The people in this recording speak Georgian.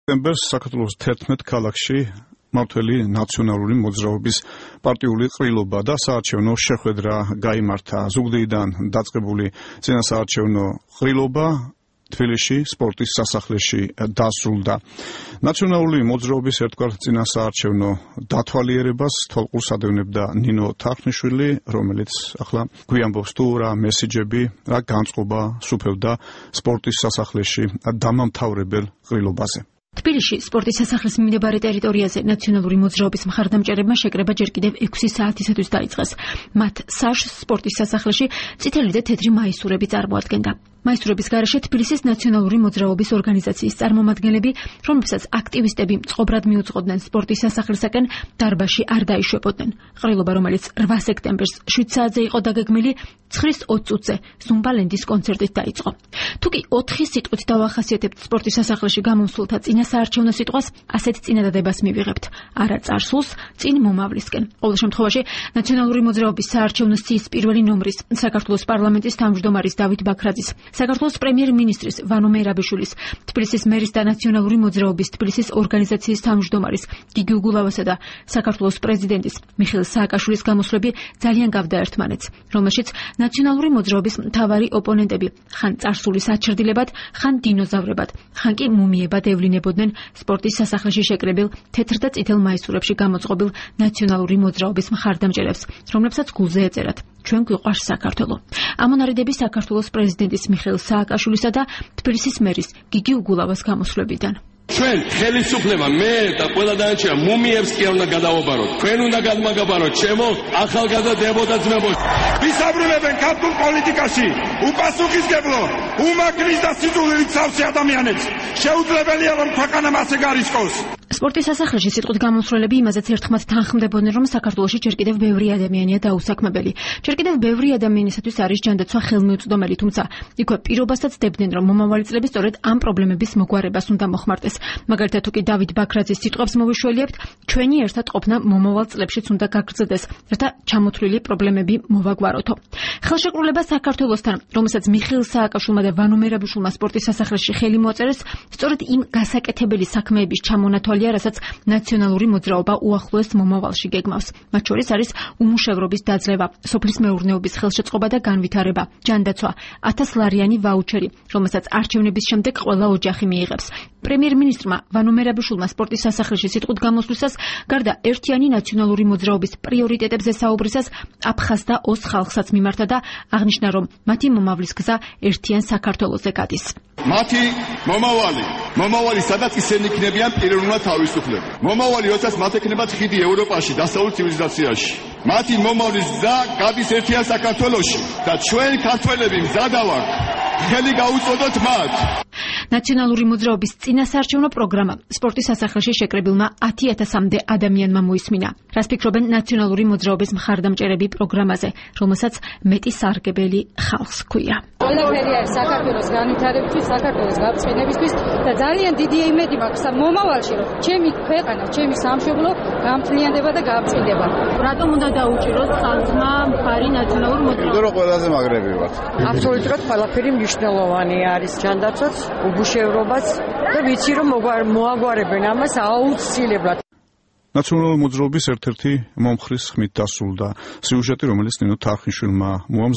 სექტემბერს საქართველოს 11 ქალაქში მმართველი ნაციონალური მოძრაობის პარტიული ყრილობა და საარჩევნო შეხვედრა გაიმართა. ზუგდიდიდან დაწყებული წინასაარჩევნო ყრილობა თბილისში სპორტის სასახლეში დასრულდა. ნაციონალური მოძრაობის ერთგვარ წინასაარჩევნო დათვალიერებას თვალყურს ადევნებდა ნინო თარხნიშვილი, რომელიც ახლა გვიამბობს თუ რა მესიჯები, რა განწყობა სუფევდა სპორტის სასახლეში დამამთავრებელ ყრილობაზე. თბილისში სპორტის სასახლის მიმდებარე ტერიტორიაზე ნაციონალური მოძრაობის მხარდამჭერებმა შეკრება ჯერ კიდევ 6 საათისათვის დაიწყეს. მათ საშს სპორტის სასახლეში წითელი და თეთრი მაისურები წარმოადგენდა. მაისურების გარეშე თბილისის ნაციონალური მოძრაობის ორგანიზაციის წარმომადგენლები, რომლებსაც აქტივისტები წყობრად მიუძღოდნენ სპორტის სასახლისაკენ, დარბაზში არ დაიშვებოდნენ. ყრილობა, რომელიც 8 სექტემბერს 7 საათზე იყო დაგეგმილი, 9:20 წუთზე ზუმბალენდის კონცერტით დაიწყო. თუკი 4 სიტყვით დავახასიათებთ სპორტის სასახლეში გამოსულთა წინასაარჩევნო სიტყვას, ასეთ წინადადებას მივიღებთ. არა წარსულს, წინ მომავლისკენ. ყოველ შემთხვევაში, ნაციონალური მოძრაობის საარჩევნო სიის პირველი ნომრის, საქართველოს პარლამენტის თავმჯდომარის დავით ბაქრაძის, საქართველოს პრემიერ-მინისტრის ვანო მერაბიშვილის, თბილისის მერის და ნაციონალური მოძრაობის თბილისის ორგანიზაციის თავმჯდომარის გიგი უგულავასა და საქართველოს პრეზიდენტის მიხეილ სააკაშვილის გამოსვლები ძალიან გავდა ერთმანეთს, რომელშიც ნაციონალური მოძრაობის მთავარი ოპონენტები ხან წარსულის აჩრდილებად, ხან დინოზავრებად, ხან კი მუმიებად ევლინებოდნენ სპორტის სასახლეში შეკრებილ თეთრ და წითელ მაისურებში გამოწყობილ ნაციონალური მოძრაობის მხარდამჭერებს, რომლებსაც გულზე ეწერათ ჩვენ გვიყვარს საქართველო. ამონარიდები საქართველოს პრეზიდენტის მიხეილ სააკაშვილისა და თბილისის მერის გიგი უგულავას გამოსვლებიდან. ჩვენ ხელისუფლება მე და ყველა დანარჩენი მუმიებს კი უნდა გადავაბაროთ. ჩვენ უნდა გადმაგაბაროთ ჩემო ახალგაზრდა დეპუტატებო. ვისაუბრებენ ქართულ პოლიტიკაში უპასუხისმგებლო, უმაგრის და სიძულვილით სავსე ადამიანებს. შეუძლებელია რომ ქვეყანა მასე გარისკოს. სპორტის სასახლეში სიტყვით გამოსვლელები იმაზეც ერთხმად თანხმდებოდნენ, რომ საქართველოში ჯერ კიდევ ბევრი ადამიანია დაუსაქმებელი. ჯერ კიდევ ბევრი ადამიანისათვის არის ჯანდაცვა ხელმიუწვდომელი, თუმცა იქვე პირობასაც დებდნენ, რომ მომავალი წლები სწორედ ამ პრობლემების მოგვარებას უნდა მოხმარდეს. მაგალითად, თუ კი დავით ბაქრაძის სიტყვებს მოვიშველიებთ, ჩვენი ერთად ყოფნა მომავალ წლებშიც უნდა გაგრძელდეს, რათა ჩამოთვლილი პრობლემები მოვაგვაროთო. ხელშეკრულება საქართველოსთან, რომელსაც მიხეილ სააკაშვილმა და ვანო მერაბიშვილმა სპორტის სასახლეში ხელი მოაწერეს, სწორედ იმ გასაკეთებელი საქმეების ჩამონათვალია, რასაც ნაციონალური მოძრაობა უახლოეს მომავალში გეგმავს. მათ შორის არის უმუშევრობის დაძლევა, სოფლის მეურნეობის ხელშეწყობა და განვითარება, ჯანდაცვა, 1000 ლარიანი ვაუჩერი, რომელსაც არჩევნების შემდეგ ყველა ოჯახი მიიღებს. პრემიერ-მინისტრმა ვანო მერაბიშვილმა სპორტის სასახლეში სიტყვით გამოსვლისას, გარდა ერთიანი ნაციონალური მოძრაობის პრიორიტეტებზე საუბრისას, აფხაზ და ოს ხალხსაც მიმართა და აღნიშნა, რომ მათი მომავლის გზა ერთიან საქართველოზე გადის. მათი მომავალი სადაც ისინი იქნებიან პიროვნულად თავისუფლები. მომავალი როდესაც მათ ექნებათ ხიდი ევროპაში, დასავლურ ცივილიზაციაში. მათი მომავლის გზა გადის ერთიან საქართველოში და ჩვენ ქართველები მზადა ვართ ხელი გაუწოდოთ მათ. ნაციონალური მოძრაობის წინასაარჩევნო პროგრამა სპორტის სასახლეში შეკრებილმა 10,000-მდე ადამიანმა მოისმინა. რას ფიქრობენ ნაციონალური მოძრაობის მხარდამჭერები პროგრამაზე, რომელსაც მეტი სარგებელი ხალხს ჰქვია. ყველაფერი არის საქართველოს განვითარებისთვის, საქართველოს გაბრწყინებისთვის და ძალიან დიდი იმედი მაქვს მომავალში, რომ ჩემი ქვეყანა, ჩემი სამშობლო გამწლიანდება და გაბრწყინდება. რატომ უნდა დაუჭიროს ხალხმა მხარი ნაციონალურ მოძრაობას? იმიტომ რომ ყველაზე მაგრები ვართ. აბსოლუტურად ყველაფერი მნიშვნელოვანი არის, ჯანდაცვაც, უბუშევრობაც და ვიცი რომ მოაგვარებენ ამას აუცილებლად. ნაციონალური მოძრაობის ერთ-ერთი მომხრის ხმით დასრულდა სიუჟეტი, რომელიც ნინო თარხნიშვილმა